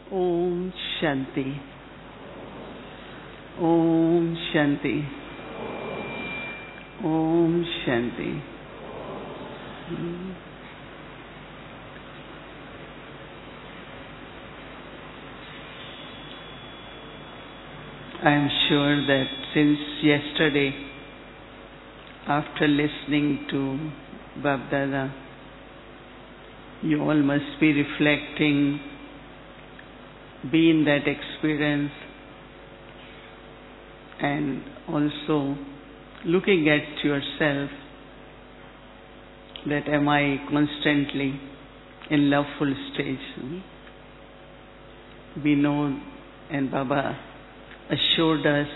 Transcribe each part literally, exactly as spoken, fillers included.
Om Shanti. Om Shanti. Om Shanti. I am sure that since yesterday, after listening to Bab-Dada, you all must be reflecting, be in that experience, and also looking at yourself, that am I constantly in loveful stage? We know, and Baba assured us,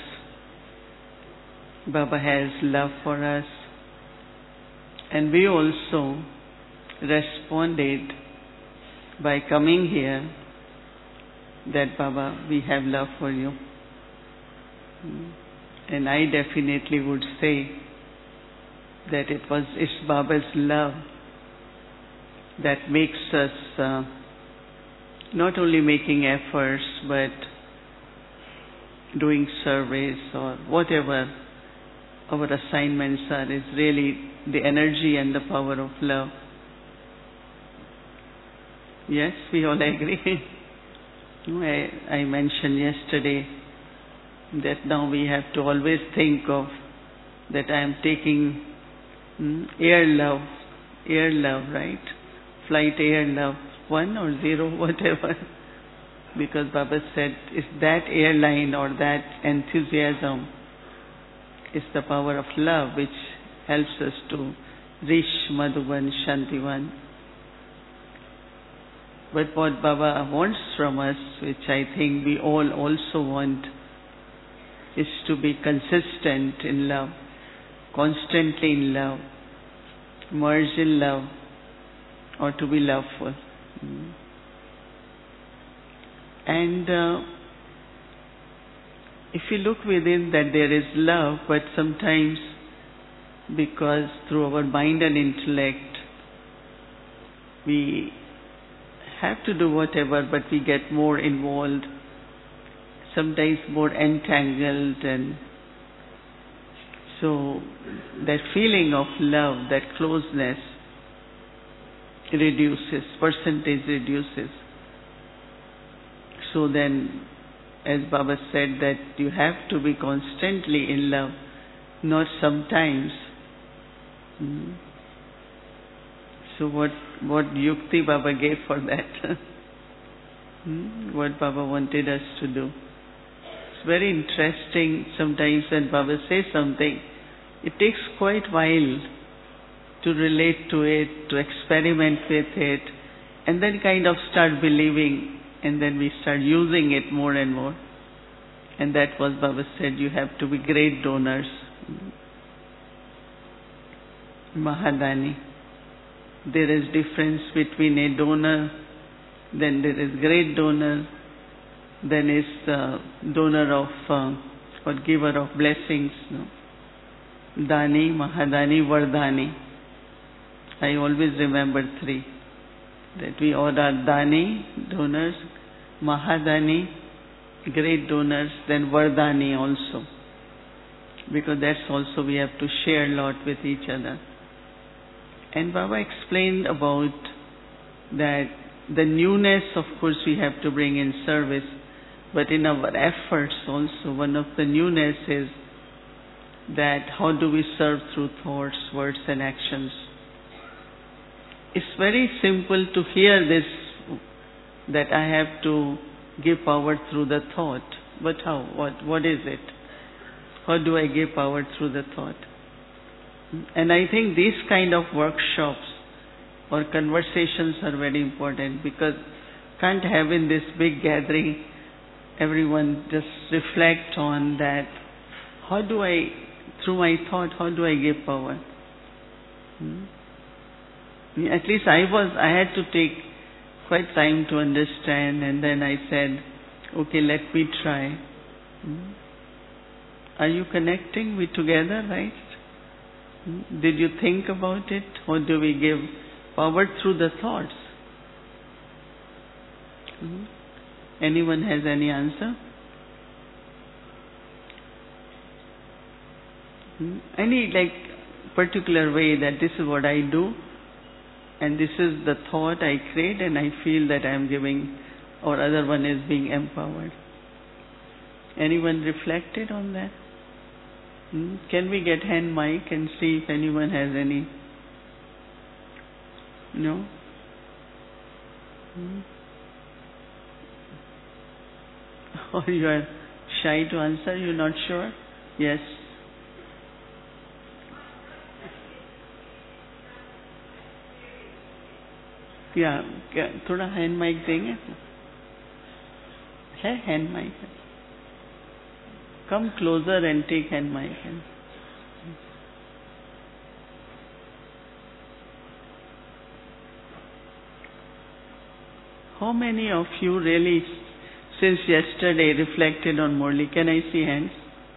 Baba has love for us, and we also responded by coming here that Baba, we have love for you. And I definitely would say that it was it's Baba's love that makes us uh, not only making efforts but doing surveys or whatever our assignments are, is really the energy and the power of love. Yes, we all agree. I, I mentioned yesterday that now we have to always think of that I am taking hmm, air love, air love, right? Flight air love, one or zero, whatever. Because Baba said, it's that airline or that enthusiasm, it's the power of love which helps us to reach Madhuban, Shantivan. But what Baba wants from us, which I think we all also want, is to be consistent in love, constantly in love, merge in love, or to be loveful. And uh, if you look within that there is love, but sometimes because through our mind and intellect, we have to do whatever, but we get more involved, sometimes more entangled, and so that feeling of love, that closeness reduces, percentage reduces. So then, as Baba said, that you have to be constantly in love, not sometimes. Hmm. So what what yukti Baba gave for that? hmm? What Baba wanted us to do. It's very interesting sometimes when Baba says something, it takes quite a while to relate to it, to experiment with it, and then kind of start believing, and then we start using it more and more. And that was Baba said, you have to be great donors. Mahadani. There is difference between a donor, then there is great donor, then is uh, donor of uh, or giver of blessings. No? Dani, Mahadani, Vardani. I always remember three. That we all are Dani, donors, Mahadani, great donors, then Vardani also. Because that's also we have to share a lot with each other. And Baba explained about that the newness, of course, we have to bring in service, but in our efforts also, one of the newness is that how do we serve through thoughts, words and actions. It's very simple to hear this, that I have to give power through the thought. But how? What? What is it? How do I give power through the thought? And I think these kind of workshops or conversations are very important, because can't have in this big gathering everyone just reflect on that. How do I, through my thought, how do I give power? Hmm? At least I was, I had to take quite time to understand, and then I said, okay, let me try. Hmm? Are you connecting? We together, right? Hmm? Did you think about it? How do we give power through the thoughts? Hmm? Anyone has any answer? Hmm? Any like particular way that this is what I do and this is the thought I create and I feel that I am giving or other one is being empowered. Anyone reflected on that? Hmm? Can we get hand mic and see if anyone has any? No? Hmm? Or you are shy to answer? You're not sure? Yes. Yeah, थोड़ा hand mic देंगे है hand mic come closer and take hand mic How many of you really since yesterday reflected on Murli? Can I see hands?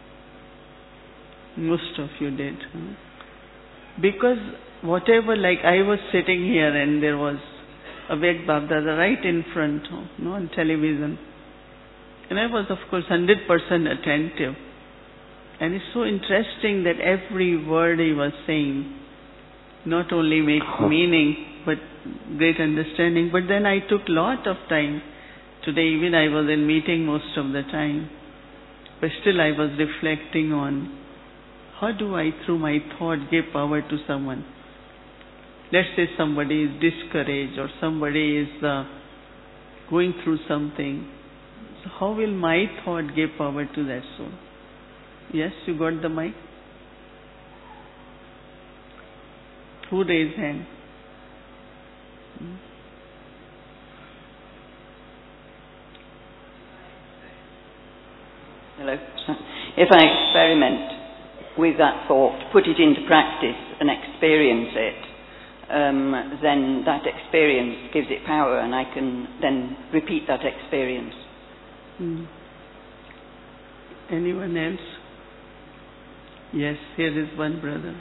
Most of you did. Huh? Because whatever, like I was sitting here and there was Avek Babdada right in front, no, on television. And I was, of course, one hundred percent attentive. And it's so interesting that every word he was saying not only makes meaning, but great understanding. But then I took lot of time. Today even I was in meeting most of the time. But still I was reflecting on how do I, through my thought, give power to someone. Let's say somebody is discouraged or somebody is uh, going through something. So how will my thought give power to that soul? Yes, you got the mic? Who raised hand? Hmm? Hello. If I experiment with that thought, put it into practice and experience it, um, then that experience gives it power and I can then repeat that experience. Hmm. Anyone else? Yes, here is one brother.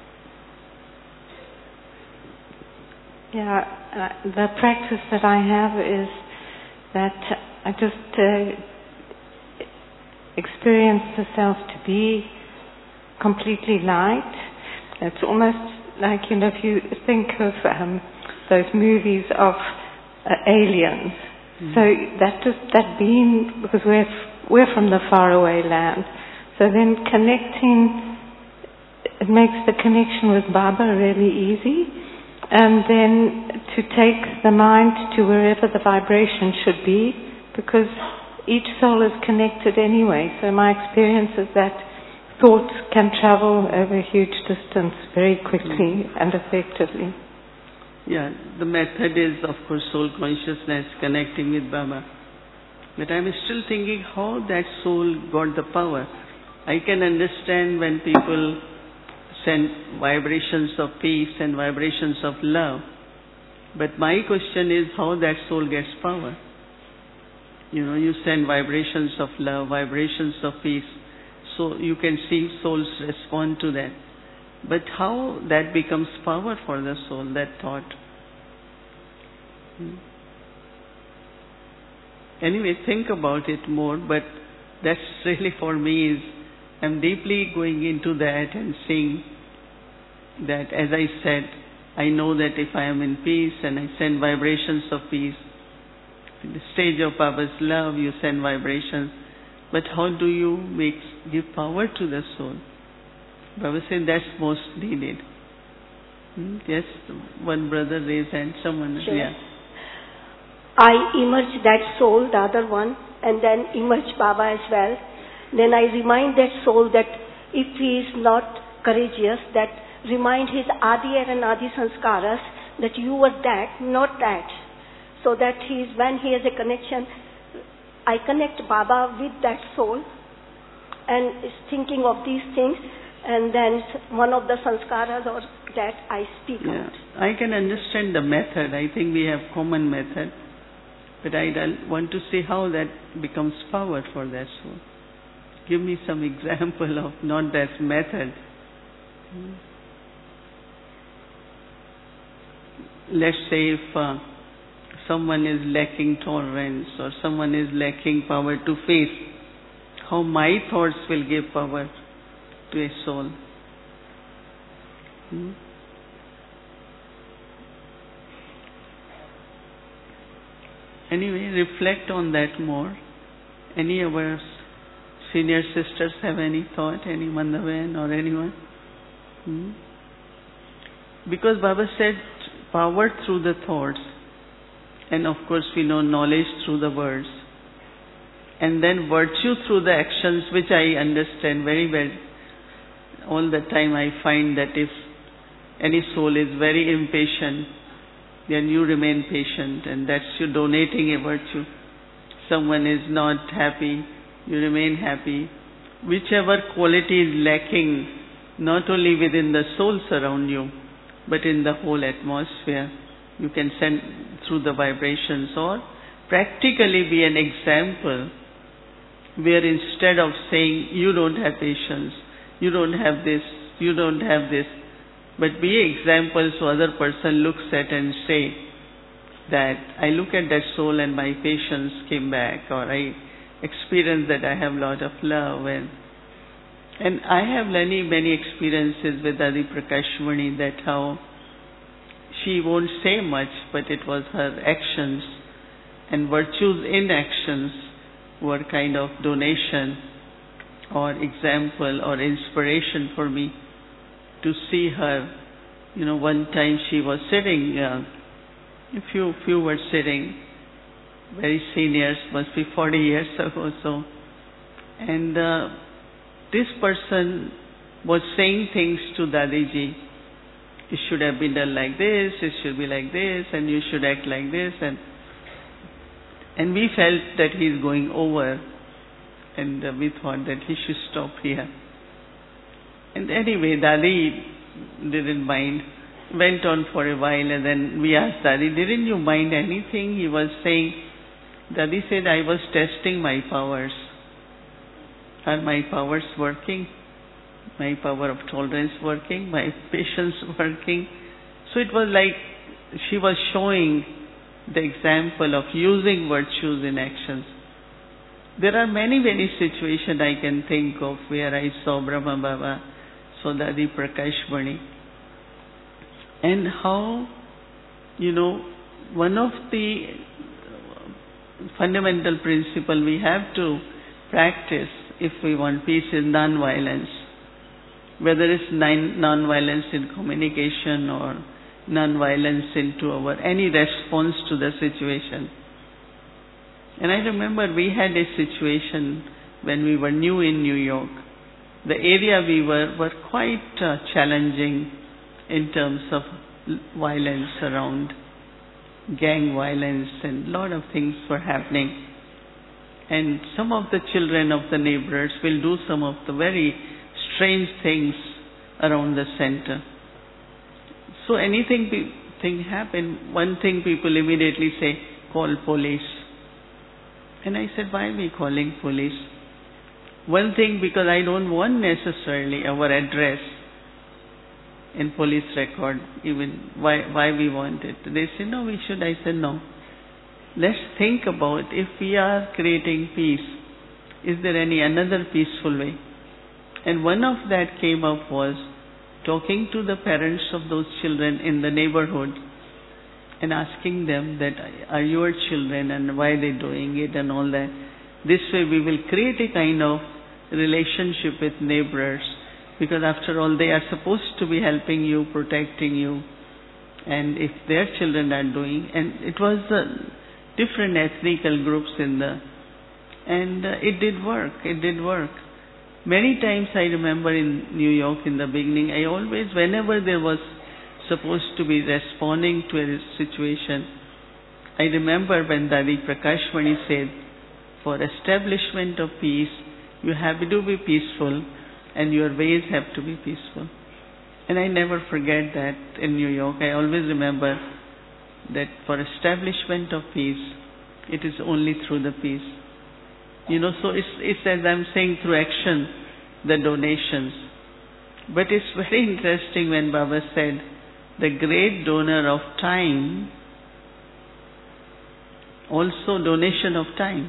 Yeah, uh, the practice that I have is that I just uh, experience the self to be completely light. It's almost like, you know, if you think of um, those movies of uh, aliens. Mm-hmm. So that just that being, because we're we're from the faraway land. So then connecting, it makes the connection with Baba really easy. And then to take the mind to wherever the vibration should be, because each soul is connected anyway. So my experience is that thoughts can travel over a huge distance very quickly and effectively. Yeah, the method is, of course, soul consciousness, connecting with Baba. But I'm still thinking how that soul got the power. I can understand when people send vibrations of peace and vibrations of love. But my question is how that soul gets power. You know, you send vibrations of love, vibrations of peace, so you can see souls respond to that. But how that becomes power for the soul, that thought? Hmm. Anyway, think about it more, but that's really for me is, I'm deeply going into that and seeing that, as I said, I know that if I am in peace and I send vibrations of peace, in the stage of Baba's love, you send vibrations. But how do you make give power to the soul? Baba said that's most needed. Hmm? Yes, one brother raised hand, someone, sure. Yeah. I emerge that soul, the other one, and then emerge Baba as well. Then I remind that soul that if he is not courageous, that remind his Adi and Adi Sanskaras that you were that, not that. So that he is, when he has a connection, I connect Baba with that soul and is thinking of these things, and then one of the Sanskaras or that I speak yeah. out. I can understand the method. I think we have common method. But I want to see how that becomes power for that soul. Give me some example of not that method. Let's say if uh, someone is lacking tolerance or someone is lacking power to face, how my thoughts will give power to a soul. Hmm? Anyway, reflect on that more. Any of our senior sisters have any thought, any Mandavan or anyone? Hmm? Because Baba said power through the thoughts, and of course we know knowledge through the words, and then virtue through the actions, which I understand very well. All the time I find that if any soul is very impatient, then you remain patient, and that's you donating a virtue. Someone is not happy, you remain happy. Whichever quality is lacking, not only within the souls around you, but in the whole atmosphere, you can send through the vibrations, or practically be an example where instead of saying you don't have patience, you don't have this, you don't have this, but be an example so other person looks at and say that I look at that soul and my patience came back, or I experience that I have a lot of love. And and I have many, many experiences with Adi Prakashmani, that how she won't say much, but it was her actions and virtues in actions were kind of donation or example or inspiration for me to see her. You know, one time she was sitting, uh, a few, few were sitting, very seniors, must be forty years ago or so. And uh, this person was saying things to Dadiji. It should have been done like this, it should be like this, and you should act like this. And and we felt that he is going over, and uh, we thought that he should stop here. And anyway, Dadi didn't mind. Went on for a while, and then we asked Dadi, didn't you mind anything? He was saying, Dadi said, I was testing my powers. Are my powers working? My power of tolerance working? My patience working? So it was like she was showing the example of using virtues in actions. There are many, many situations I can think of where I saw Brahma Baba, saw Adi Prakashmani, and how, you know, one of the fundamental principles we have to practice if we want peace is non-violence. Whether it's non-violence in communication or non-violence into our any response to the situation. And I remember we had a situation when we were new in New York. The area we were were quite uh, challenging in terms of violence around, gang violence, and a lot of things were happening. And some of the children of the neighbors will do some of the very strange things around the center. So anything be, thing happen, one thing people immediately say, call police. And I said, why are we calling police? One thing, because I don't want necessarily our address in police record, even why why we want it. They say, no, we should. I said, no. Let's think about if we are creating peace, is there any another peaceful way? And one of that came up was talking to the parents of those children in the neighborhood and asking them that are your children and why they doing it and all that. This way we will create a kind of relationship with neighbors, because after all they are supposed to be helping you, protecting you, and if their children are doing, and it was uh, different ethnical groups in the, and uh, it did work, it did work. Many times I remember in New York in the beginning, I always, whenever there was supposed to be responding to a situation, I remember when Adi Prakashmani said, for establishment of peace, you have to be peaceful and your ways have to be peaceful. And I never forget that in New York. I always remember that for establishment of peace, it is only through the peace. You know, so it's, it's as I'm saying, through action, the donations. But it's very interesting when Baba said, the great donor of time Also donation of time.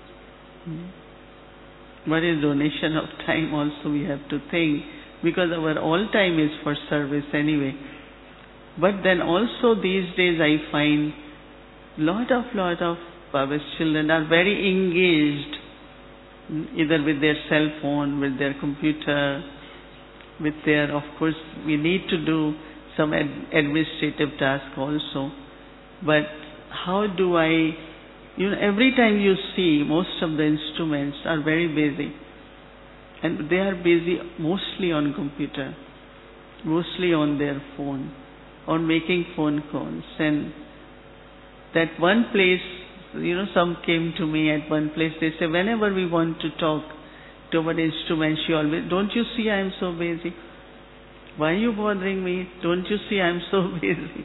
What is donation of time also we have to think, because our all time is for service anyway. But then also these days I find lot of lot of Baba's children are very engaged, either with their cell phone, with their computer, with their, of course we need to do some ad- administrative task also. But how do I, you know, every time you see most of the instruments are very busy. And they are busy mostly on computer, mostly on their phone, on making phone calls. And that one place, you know, some came to me at one place, they say, whenever we want to talk to our instrument, she always, don't you see I am so busy? Why are you bothering me? Don't you see I am so busy?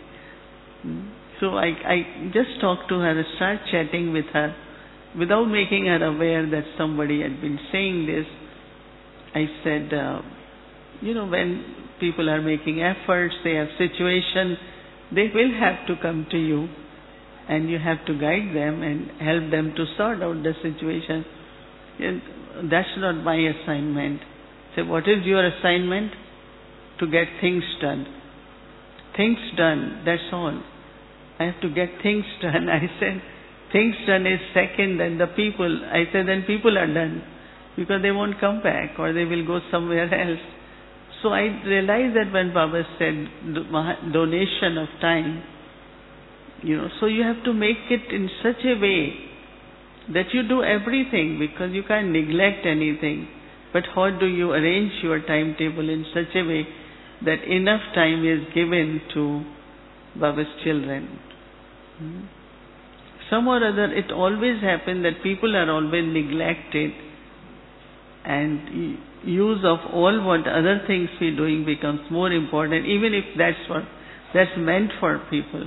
So I, I just talked to her, start chatting with her, without making her aware that somebody had been saying this. I said, uh, you know, when people are making efforts, they have situation, they will have to come to you, and you have to guide them and help them to sort out the situation. And that's not my assignment. So what is your assignment? To get things done. Things done, that's all. I have to get things done. I said, things done is second, and the people, I said, then people are done, because they won't come back or they will go somewhere else. So I realized that when Baba said donation of time, you know, so you have to make it in such a way that you do everything, because you can't neglect anything. But how do you arrange your timetable in such a way that enough time is given to Baba's children? Hmm. Some or other, it always happens that people are always neglected, and use of all what other things we're doing becomes more important, even if that's what that's meant for people.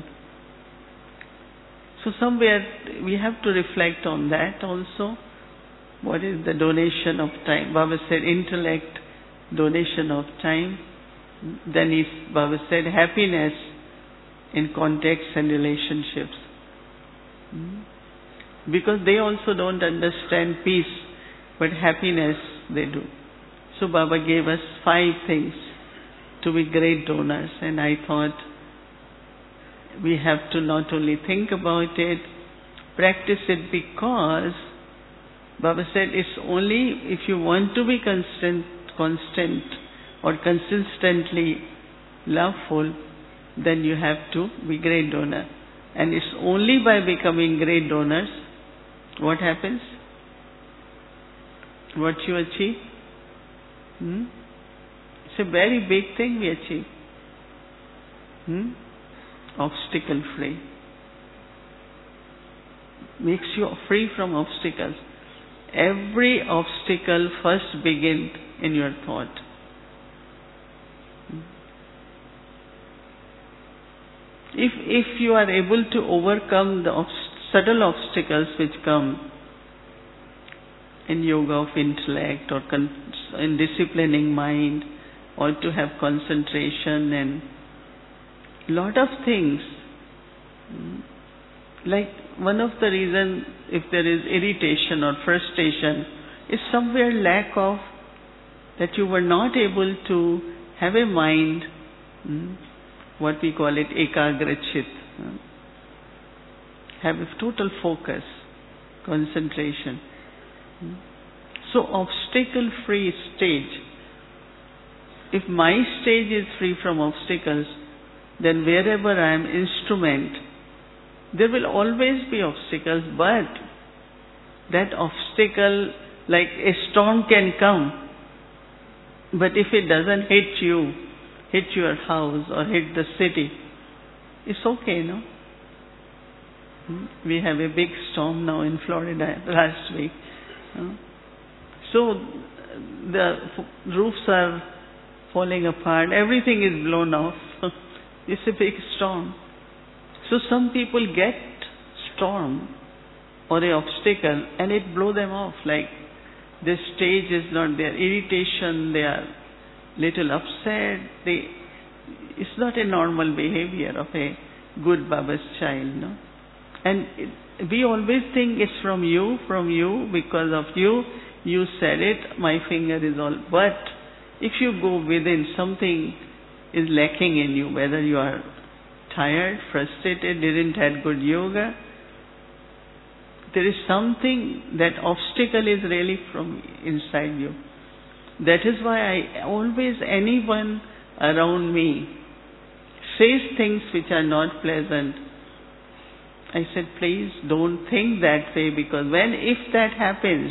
So somewhere we have to reflect on that also. What is the donation of time? Baba said intellect, donation of time. Then he, Baba said happiness in contacts and relationships. Because they also don't understand peace, but happiness they do. So Baba gave us five things to be great donors, and I thought we have to not only think about it, practice it, because Baba said it's only if you want to be constant, constant or consistently loveful, then you have to be great donor. And it's only by becoming great donors, what happens? What you achieve? Hmm? It's a very big thing we achieve. Hmm? Obstacle free. Makes you free from obstacles. Every obstacle first begins in your thought. If if you are able to overcome the obst- subtle obstacles which come in yoga of intellect, or con- in disciplining mind, or to have concentration and lot of things, like one of the reasons if there is irritation or frustration is somewhere lack of that you were not able to have a mind, hmm, what we call it ekagra chit, hmm, have a total focus, concentration. Hmm. So obstacle free stage. If my stage is free from obstacles, then wherever I am instrument, there will always be obstacles, but that obstacle, like a storm can come, but if it doesn't hit you, hit your house or hit the city, it's okay, no? We have a big storm now in Florida last week. So the roofs are falling apart, everything is blown off. It's a big storm. So some people get storm or an obstacle and it blow them off, like their stage is not there, irritation, they are little upset, they, it's not a normal behavior of a good Baba's child, no? And it, we always think it's from you, from you, because of you, you said it, my finger is all. But if you go within, something is lacking in you, whether you are tired, frustrated, didn't have good yoga, there is something, that obstacle is really from inside you. That is why I always, anyone around me says things which are not pleasant, I said, please don't think that way, because when, if that happens,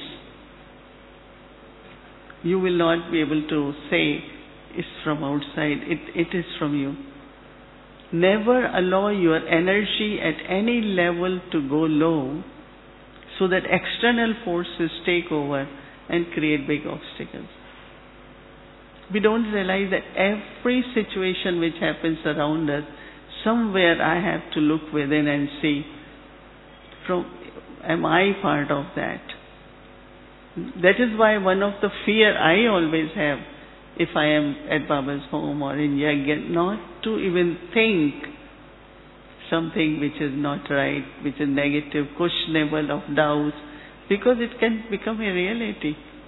you will not be able to say it's from outside, it, it is from you. Never allow your energy at any level to go low so that external forces take over and create big obstacles. We don't realize that every situation which happens around us, somewhere I have to look within and see, from, am I part of that? That is why one of the fear I always have, if I am at Baba's home or in Yajna, not to even think something which is not right, which is negative, questionable, of doubts, because it can become a reality.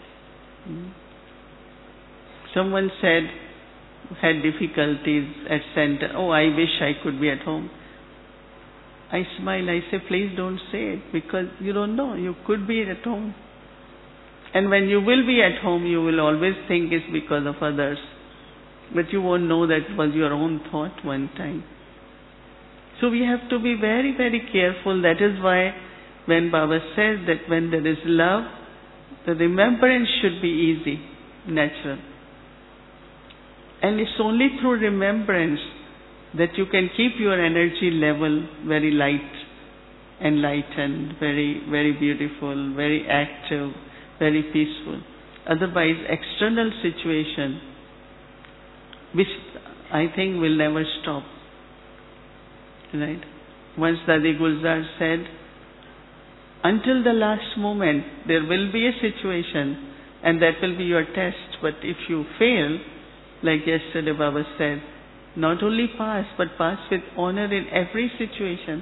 Someone said, had difficulties at center, oh, I wish I could be at home. I smile, I say, please don't say it, because you don't know, you could be at home. And when you will be at home, you will always think it's because of others. But you won't know that was your own thought one time. So we have to be very, very careful. That is why when Baba says that when there is love, the remembrance should be easy, natural. And it's only through remembrance that you can keep your energy level very light, enlightened, very, very beautiful, very active, very peaceful. Otherwise, external situation, which I think will never stop. Right? Once Dadi Gulzar said, until the last moment, there will be a situation, and that will be your test. But if you fail, like yesterday Baba said, not only pass, but pass with honor in every situation.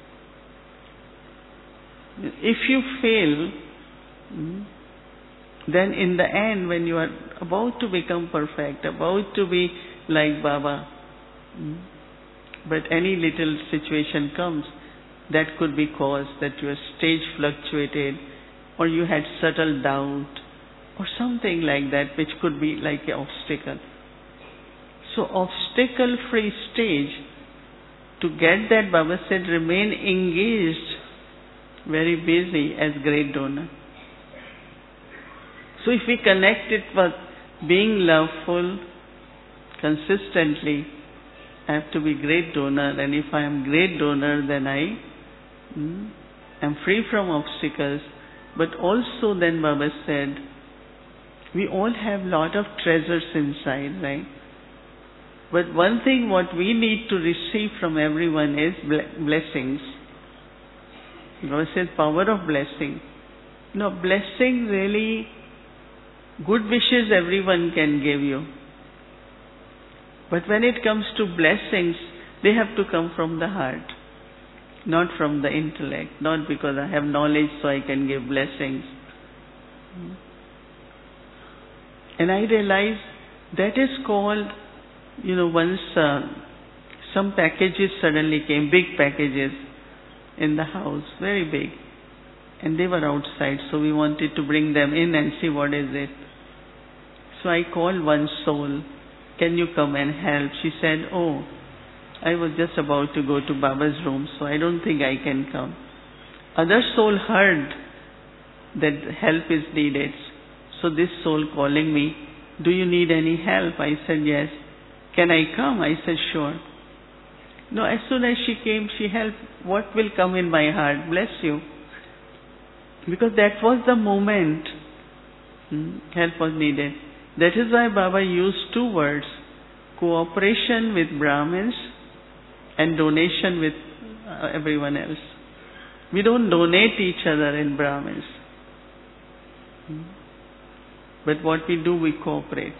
If you fail, then in the end, when you are about to become perfect, about to be like Baba, but any little situation comes, that could be caused that your stage fluctuated, or you had subtle doubt, or something like that, which could be like an obstacle. So obstacle-free stage, to get that, Baba said, remain engaged, very busy as great donor. So if we connect it with being loveful consistently, I have to be great donor, and if I am great donor, then I mm, am free from obstacles. But also then Baba said, we all have lot of treasures inside, right? But one thing what we need to receive from everyone is blessings. Baba says power of blessing. No, blessing really, good wishes everyone can give you. But when it comes to blessings, they have to come from the heart, not from the intellect, not because I have knowledge so I can give blessings. And I realize that is called, you know, once uh, some packages suddenly came, big packages in the house, very big. And they were outside, so we wanted to bring them in and see what is it. So I called one soul, can you come and help? She said, oh, I was just about to go to Baba's room, so I don't think I can come. Other soul heard that help is needed. So this soul calling me, do you need any help? I said, yes. Can I come? I said, sure. No, as soon as she came, she helped. What will come in my heart? Bless you. Because that was the moment hmm, help was needed. That is why Baba used two words, cooperation with Brahmins and donation with uh, everyone else. We don't donate each other in Brahmins. Hmm. But what we do, we cooperate.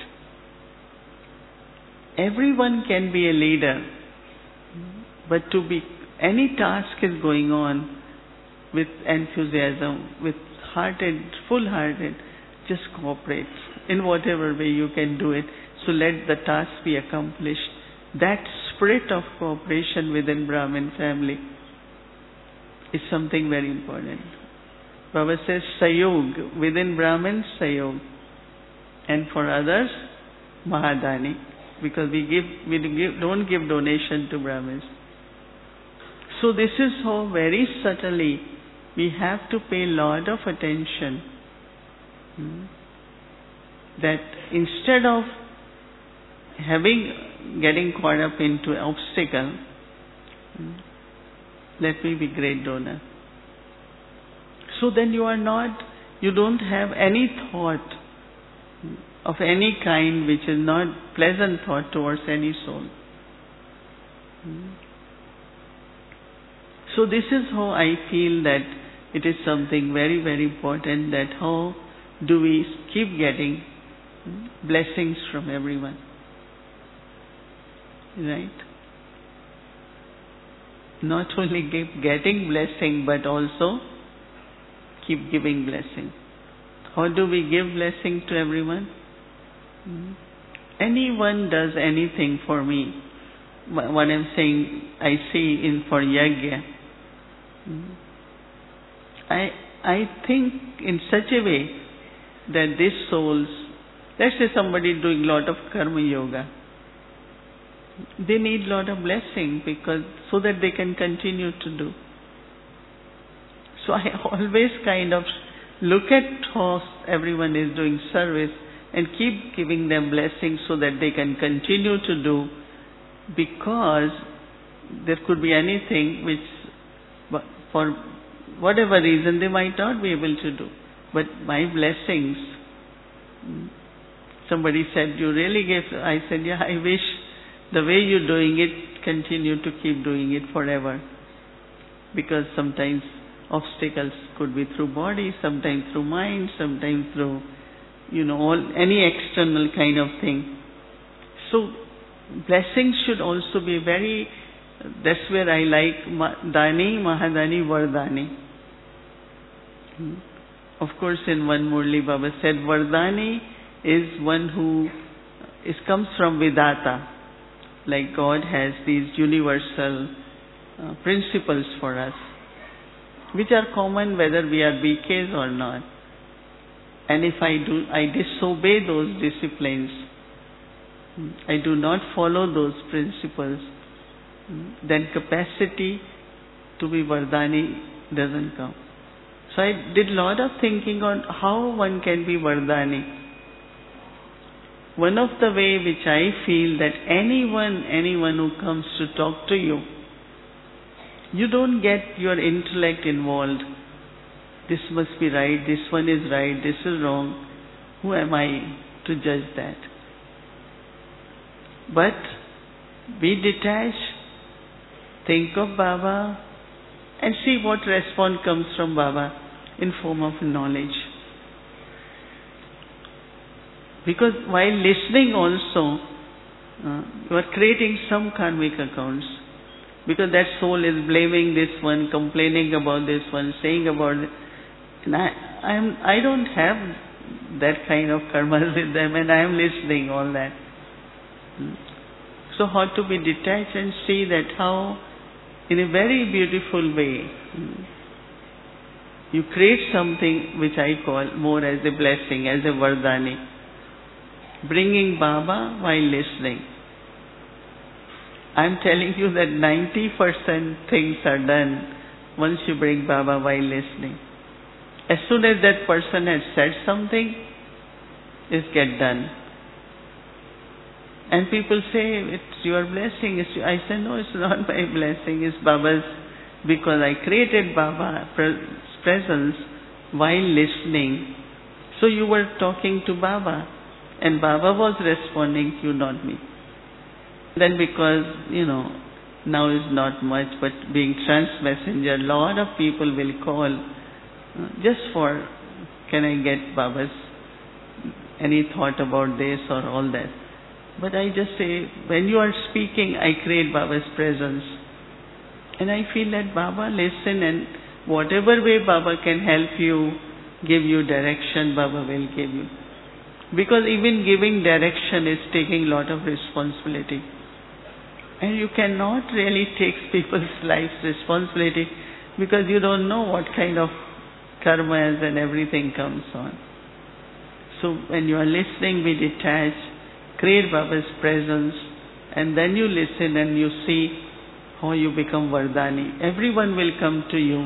Everyone can be a leader, but to be any task is going on with enthusiasm, with hearted, full-hearted, just cooperate in whatever way you can do it. So let the task be accomplished. That spirit of cooperation within Brahmin family is something very important. Baba says Sayog, within Brahmin, Sayog. And for others, Mahadani. Because we give, we give, don't give donation to Brahmins. So this is how very subtly we have to pay a lot of attention. Hmm? That instead of having, getting caught up into obstacle, hmm, let me be great donor. So then you are not, you don't have any thought of any kind which is not pleasant thought towards any soul. Hmm. So this is how I feel that it is something very, very important, that how do we keep getting blessings from everyone. Right? Not only keep getting blessing, but also keep giving blessing. How do we give blessing to everyone? Hmm. Anyone does anything for me. What I'm saying, I see in for yajna. Hmm. I I think in such a way that these souls, let's say somebody doing lot of karma yoga, they need lot of blessing because so that they can continue to do. So I always kind of look at how everyone is doing service and keep giving them blessings so that they can continue to do, because there could be anything which for whatever reason they might not be able to do. But my blessings, somebody said, you really gave, I said, yeah, I wish the way you're doing it, continue to keep doing it forever. Because sometimes obstacles could be through body, sometimes through mind, sometimes through, you know, all, any external kind of thing. So blessings should also be very, that's where I like Dani, Mahadani, Vardani. Hmm. Of course, in one Murli Baba said, Vardani is one who is, comes from Vedanta. Like God has these universal uh, principles for us, which are common whether we are B Ks or not. And if I do, I disobey those disciplines, I do not follow those principles, then capacity to be Vardani doesn't come. So I did a lot of thinking on how one can be Vardani. One of the way which I feel that anyone, anyone who comes to talk to you, you don't get your intellect involved. This must be right, this one is right, this is wrong. Who am I to judge that? But be detached, think of Baba, and see what response comes from Baba in form of knowledge. Because while listening also, uh, you are creating some karmic accounts. Because that soul is blaming this one, complaining about this one, saying about it. And I, I am, I don't have that kind of karmas with them, and I am listening all that. So how to be detached and see that how, in a very beautiful way, you create something which I call more as a blessing, as a Vardani. Bringing Baba while listening. I am telling you that ninety percent things are done once you bring Baba while listening. As soon as that person has said something, it's get done. And people say, it's your blessing. It's your, I say, no, it's not my blessing, it's Baba's, because I created Baba's presence while listening. So you were talking to Baba, and Baba was responding to you, not me. Then because, you know, now is not much, but being trans messenger, a lot of people will call uh, just for, can I get Baba's, any thought about this or all that. But I just say, when you are speaking, I create Baba's presence. And I feel that Baba listen, and whatever way Baba can help you, give you direction, Baba will give you. Because even giving direction is taking a lot of responsibility. And you cannot really take people's lives responsibility because you don't know what kind of karmas and everything comes on. So when you are listening, be detached, create Baba's presence, and then you listen and you see how you become Vardhani. Everyone will come to you.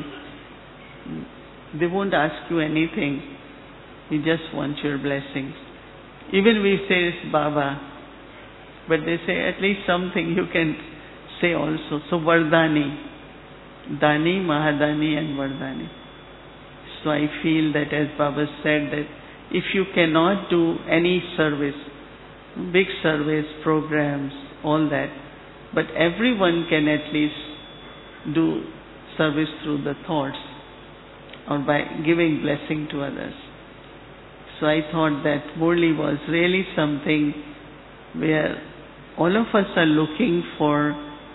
They won't ask you anything. They just want your blessings. Even we say it's Baba, but they say at least something you can say also. So Vardhani, Dani, Mahadani and Vardhani. So I feel that as Baba said that if you cannot do any service, big service, programs, all that, but everyone can at least do service through the thoughts or by giving blessing to others. So I thought that Murli was really something where all of us are looking for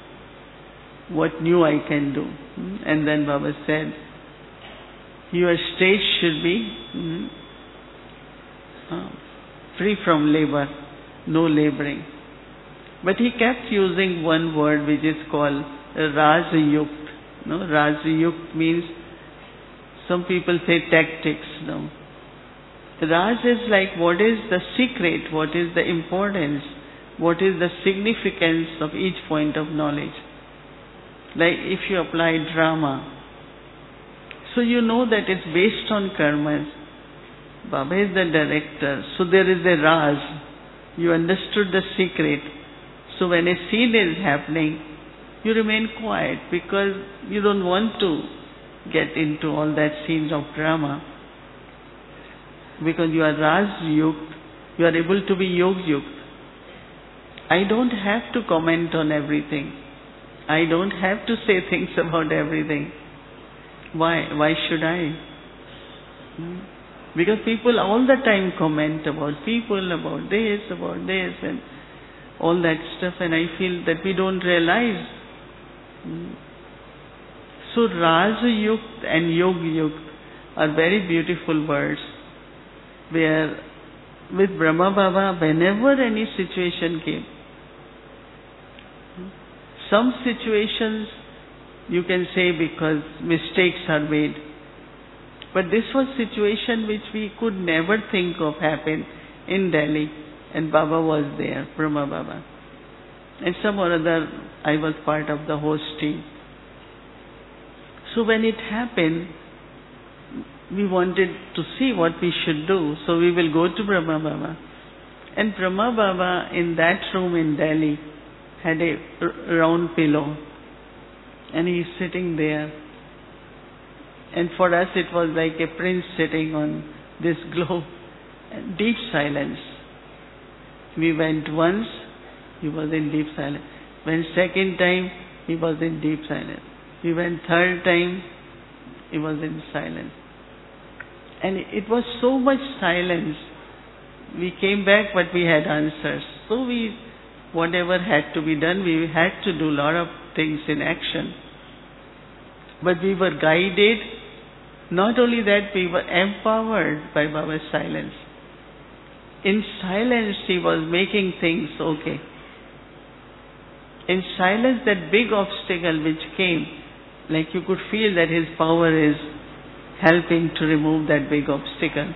what new I can do. And then Baba said, your stage should be mm, uh, free from labor, no laboring. But he kept using one word which is called Rajayukt. No, Rajayukt means, some people say tactics. No, Raj is like what is the secret, what is the importance, what is the significance of each point of knowledge. Like if you apply drama, so you know that it's based on karmas. Baba is the director, so there is a Raj. You understood the secret. So when a scene is happening, you remain quiet because you don't want to get into all that scenes of drama. Because you are Raj Yukt, you are able to be Yog Yukt. I don't have to comment on everything. I don't have to say things about everything. Why? Why should I? Hmm? Because people all the time comment about people, about this, about this, and all that stuff, and I feel that we don't realize. Hmm? So Raj Yukt and Yog Yukt are very beautiful words, where with Brahma Baba, whenever any situation came, some situations you can say because mistakes are made, but this was situation which we could never think of happen in Delhi, and Baba was there, Brahma Baba, and some or other I was part of the host team. So when it happened, we wanted to see what we should do, so we will go to Brahma Baba. And Brahma Baba in that room in Delhi had a r- round pillow, and he's sitting there. And for us it was like a prince sitting on this globe, and deep silence. We went once, he was in deep silence. Went second time, he was in deep silence. We went third time, he was in silence. And it was so much silence. We came back, but we had answers. So we, whatever had to be done, we had to do a lot of things in action. But we were guided. Not only that, we were empowered by Baba's silence. In silence, he was making things okay. In silence, that big obstacle which came, like you could feel that his power is helping to remove that big obstacle.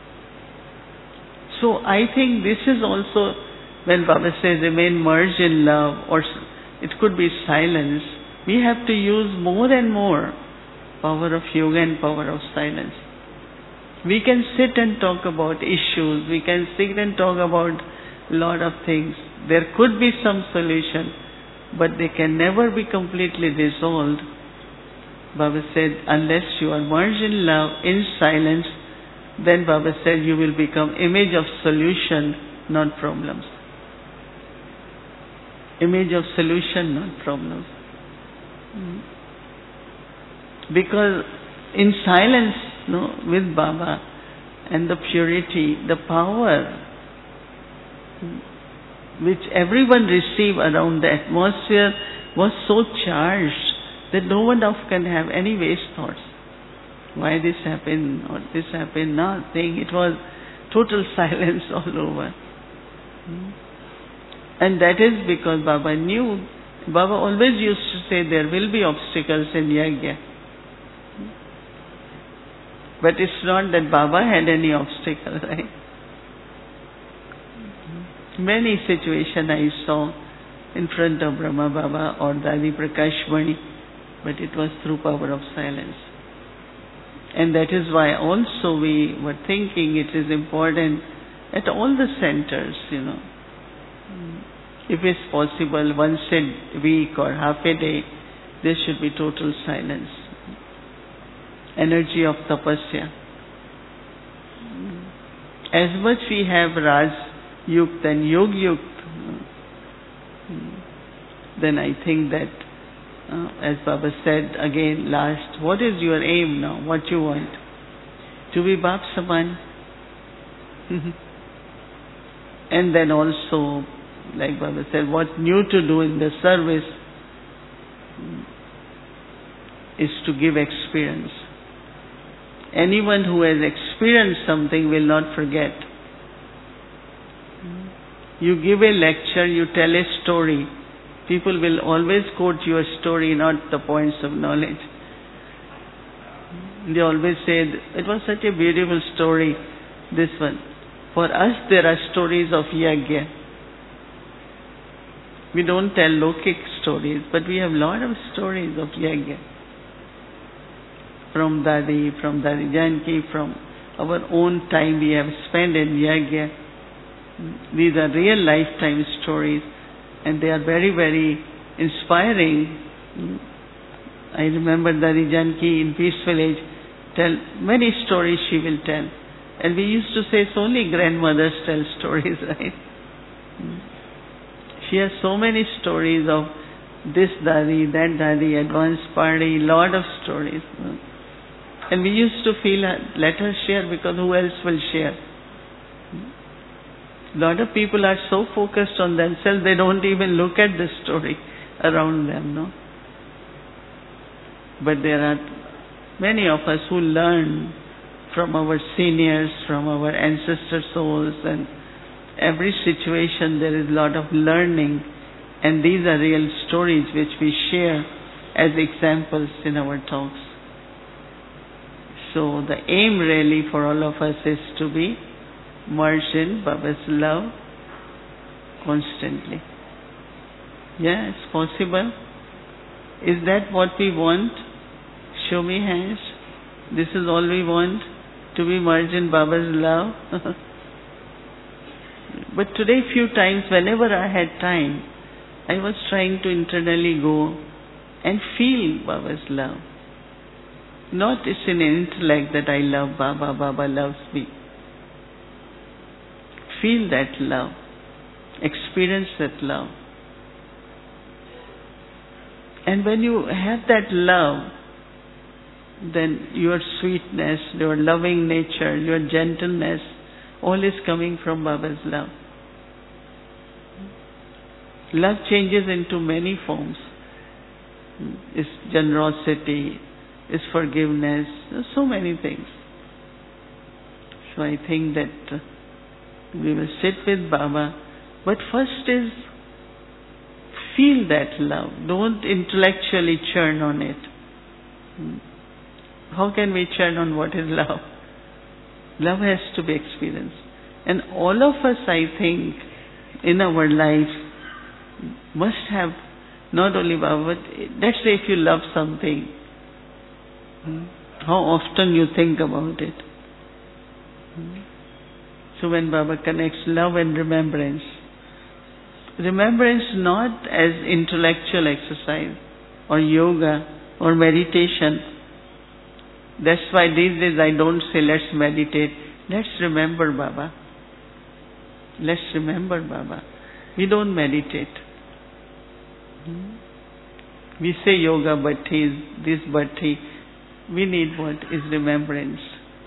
So I think this is also when Baba says remain merged in love, or it could be silence, we have to use more and more power of yoga and power of silence. We can sit and talk about issues, we can sit and talk about a lot of things. There could be some solution, but they can never be completely resolved. Baba said, unless you are merged in love, in silence, then Baba said you will become image of solution, not problems. Image of solution, not problems. Because in silence, no, with Baba and the purity, the power which everyone received around, the atmosphere was so charged that no one else can have any waste thoughts. Why this happened or this happened, nothing. It was total silence all over. And that is because Baba knew, Baba always used to say there will be obstacles in yajna. But it's not that Baba had any obstacle, right? Many situations I saw in front of Brahma Baba or Dadi Prakash Mani, but it was through power of silence. And that is why also we were thinking it is important at all the centers, you know, if it's possible, once a week or half a day, there should be total silence. Energy of tapasya. As much we have Raj Yukt and Yog Yukt, then I think that, uh, as Baba said again last, what is your aim now? What you want? To be Bap Saman. And then also, like Baba said, what new to do in the service is to give experience. Anyone who has experienced something will not forget. You give a lecture, you tell a story, people will always quote your story, not the points of knowledge. They always say, it was such a beautiful story, this one. For us, there are stories of yajna. We don't tell Lokik stories, but we have a lot of stories of yajna. From Dadi, from Dadi Janki, from our own time we have spent in yajna. These are real lifetime stories, and they are very, very inspiring. I remember Dadi Janki in Peace Village, tell many stories she will tell. And we used to say, it's only grandmothers tell stories, right? She has so many stories of this Dadi, that Dadi, advanced party, lot of stories. And we used to feel, let her share, because who else will share? A lot of people are so focused on themselves, they don't even look at the story around them, no? But there are many of us who learn from our seniors, from our ancestor souls, and every situation there is a lot of learning, and these are real stories which we share as examples in our talks. So the aim really for all of us is to be merged in Baba's love constantly. Yeah, it's possible. Is that what we want? Show me hands. This is all we want, to be merged in Baba's love. But today, few times, whenever I had time, I was trying to internally go and feel Baba's love. Not it's in intellect that I love Baba, Baba loves me. Feel that love. Experience that love. And when you have that love, then your sweetness, your loving nature, your gentleness, all is coming from Baba's love. Love changes into many forms. It's generosity, it's forgiveness, so many things. So I think that uh, we will sit with Baba, but first is feel that love. Don't intellectually churn on it. How can we churn on what is love? Love has to be experienced. And all of us, I think, in our life must have not only Baba, but let's say if you love something, how often you think about it. So when Baba connects love and remembrance, remembrance not as intellectual exercise or yoga or meditation. That's why these days I don't say let's meditate. Let's remember Baba. Let's remember Baba. We don't meditate. We say yoga bhatti, this bhatti. We need what is remembrance.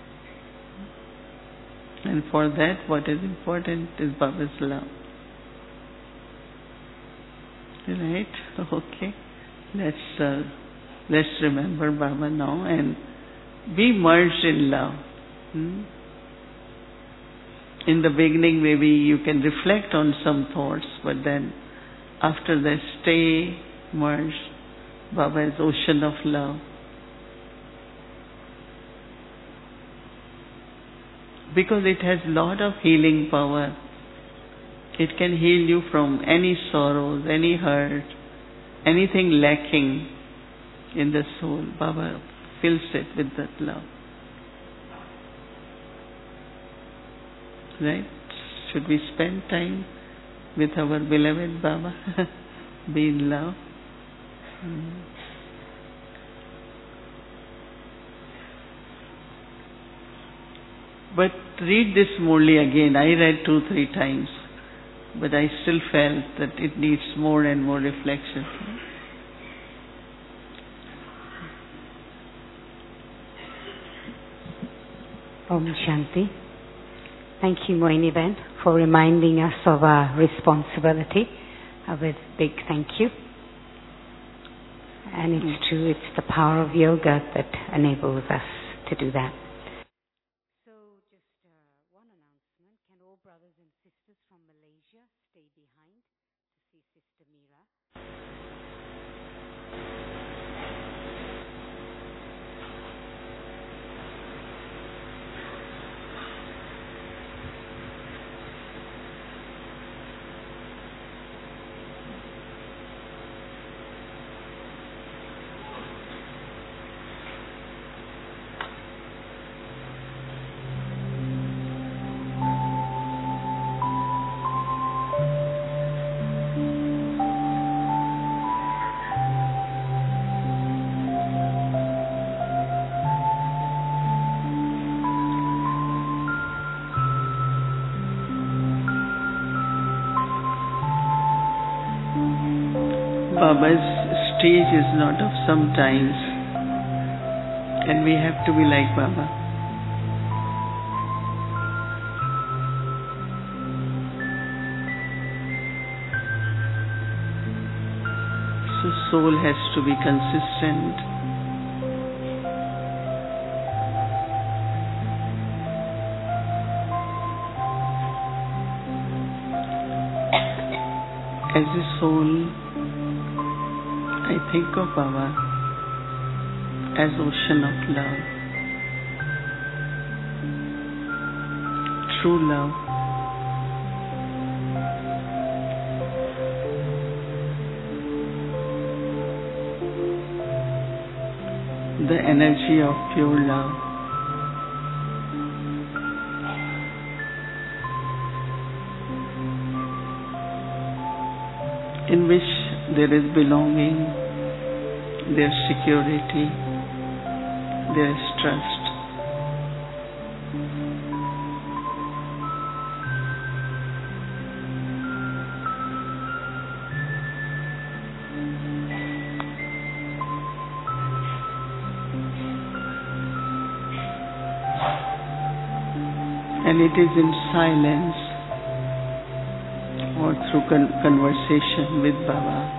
And for that, what is important is Baba's love. Right? Okay. Let's uh, let's remember Baba now and be merged in love. Hmm? In the beginning maybe you can reflect on some thoughts, but then after that stay merged. Baba is ocean of love. Because it has lot of healing power. It can heal you from any sorrows, any hurt, anything lacking in the soul. Baba fills it with that love. Right? Should we spend time with our beloved Baba? Be in love. Mm. But read this Murli again. I read two, three times. But I still felt that it needs more and more reflection. Om Shanti. Thank you, Moini Ben, for reminding us of our responsibility. A big thank you. And it's true, it's the power of yoga that enables us to do that. So, just uh, one announcement. Can all brothers and sisters from Malaysia stay behind to see Sister Mira? Baba's stage is not of some times, and we have to be like Baba. So soul has to be consistent. As a soul, I think of Baba as ocean of love, true love. The energy of pure love. In which there is belonging, there's security, there's trust. And it is in silence or through con- conversation with Baba.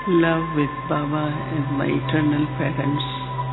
love with Baba and my eternal parents.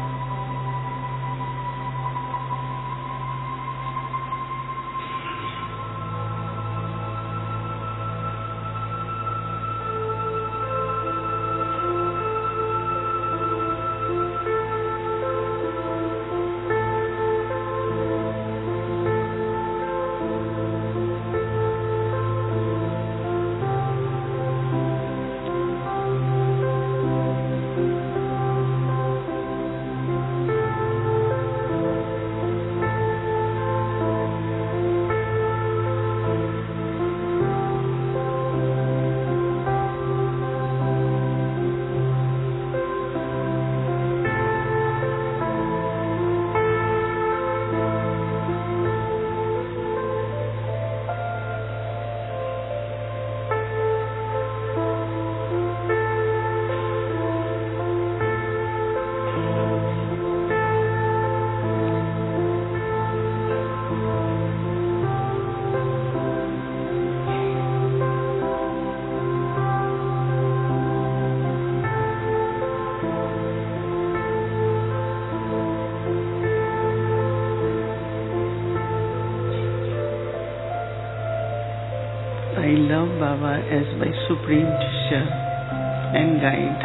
I love Baba as my supreme teacher and guide.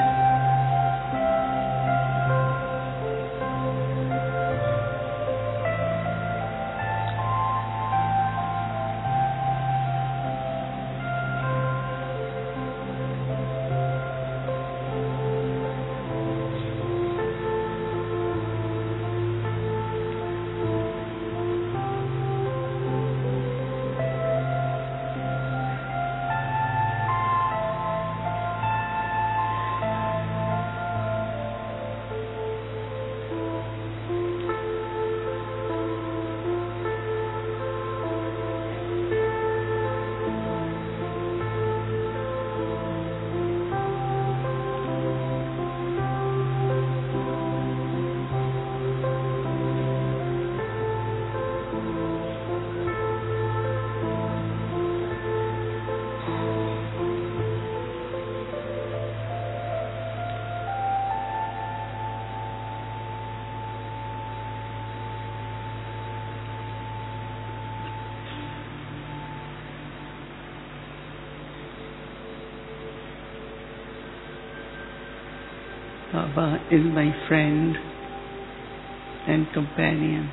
Baba is my friend and companion.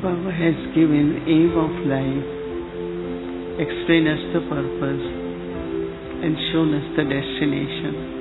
Baba has given aim of life, explained us the purpose, and shown us the destination.